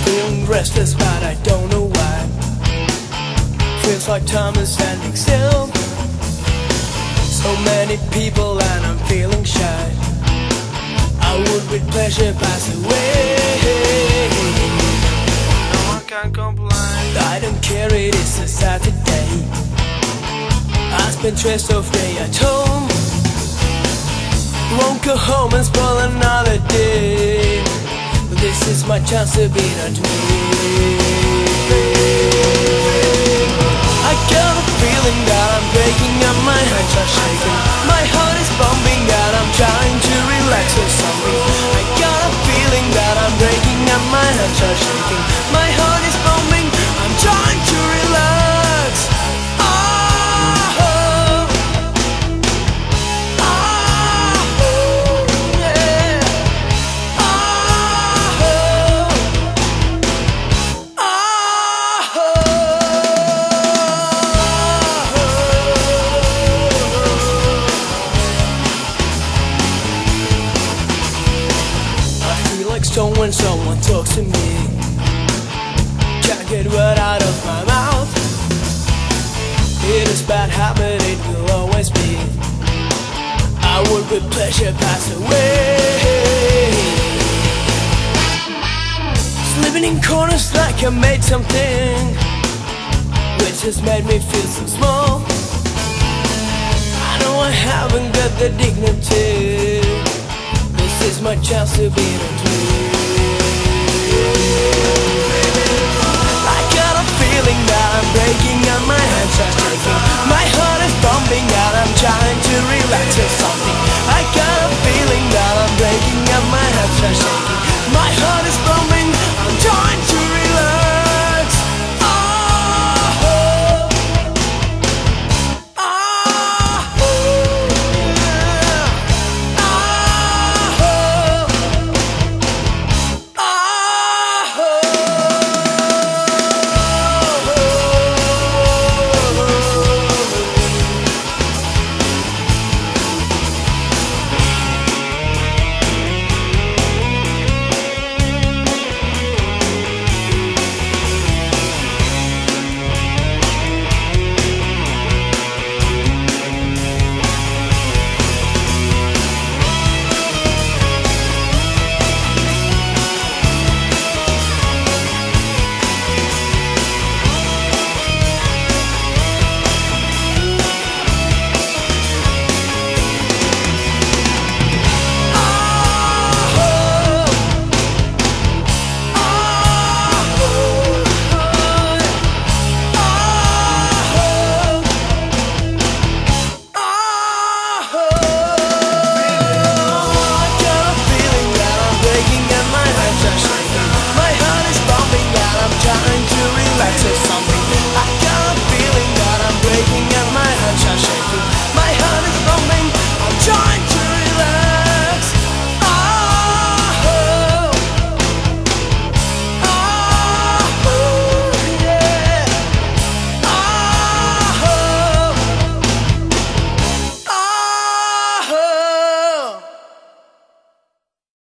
Feeling restless but I don't know why. Feels like time is standing still. So many people and I'm feeling shy. I would with pleasure pass away. No, I can't complain. I don't care, it is a Saturday. I spent rest of day at home. Won't go home and spoil another day. This is my chance to be not me. I got a feeling that I'm breaking up, my hands are shaking. My heart is pumping and I'm trying to relax or something. I got a feeling that I'm breaking up, my hands are shaking. My heart is pumping, I'm trying to relax. Stone when someone talks to me. Can't get word out of my mouth. It is bad habit, it will always be. I would with pleasure pass away. Living in corners like I made something, which has made me feel so small. I know I haven't got the dignity. This is my chance to be the truth.